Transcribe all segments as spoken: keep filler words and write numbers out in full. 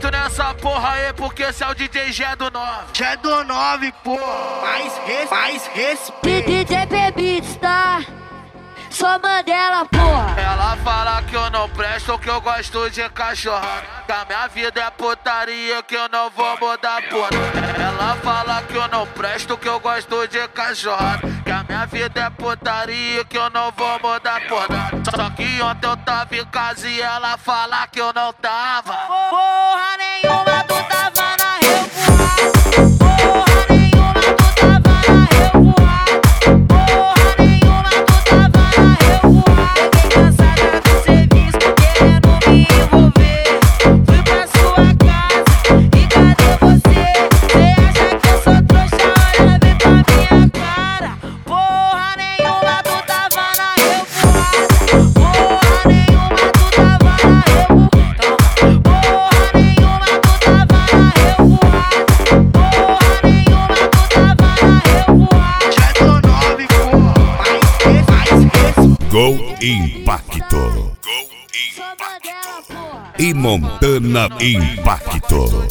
respeito nessa porra aí, porque esse é o D J G do nove. G do nove, pô. Mais, res, mais respeito. D J P-Beats, tá? Só Mandela, porra. Ela fala que eu não presto, que eu gosto de cachorrada, que a minha vida é putaria, que eu não vou mudar, porra. Ela fala que eu não presto, que eu gosto de cachorrada, que a minha vida é putaria, que eu não vou mudar, porra. Só que ontem eu tava em casa e ela fala que eu não tava. Porra nenhuma, tu tava na revoada. Porra nenhuma, tu tava na revoada. Porra nenhuma, tu tava na revoada. Fiquei cansada do serviço, querendo me envolver. Fui pra sua casa e cadê você? Cê acha que eu sou trouxa? Olha bem pra minha cara. Porra nenhuma, tu tava na revoada. Porra nenhuma, tu tava na revoada. Porra nenhuma, tu tava na revoada. Porra nenhuma, tu tava na revoada. G do nove, pô. Mais, res, mais respeito. Gol Impacto. Só Mandela, porra. E Montana Impacto.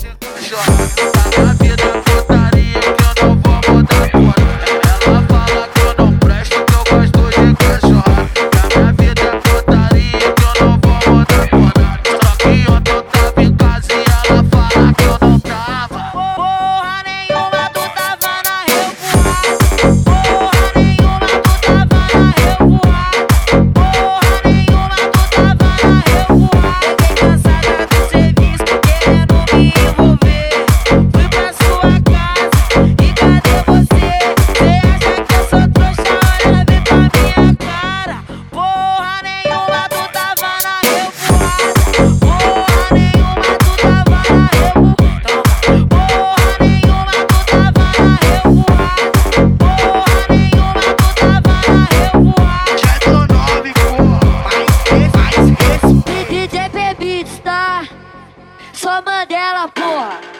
A minha vida é putaria, que eu não vou mudar, porra. Ela fala que eu não presto, que eu gosto de cachorrada, que a minha vida é putaria, que eu não vou mudar, porra. Só que ontem eu tava em casa e ela fala que eu não tava. Porra nenhuma, tu tava na revoada. Porra nenhuma, tu tava na revoada. Porra nenhuma, tu tava na revoada. Fiquei cansada do serviço, querendo me envolver. Fui pra sua casa e cadê você? Cê acha que eu sou trouxa? Olha bem pra minha cara. Porra nenhuma, tu tava na revoada. Porra nenhuma, tu tava na revoada. Porra nenhuma, tu tava na revoada. Porra nenhuma, tu tava na revoada. G do nove, pô. Mais, res, mais respeito. D J P-Beats, tá? Só Mandela, porra.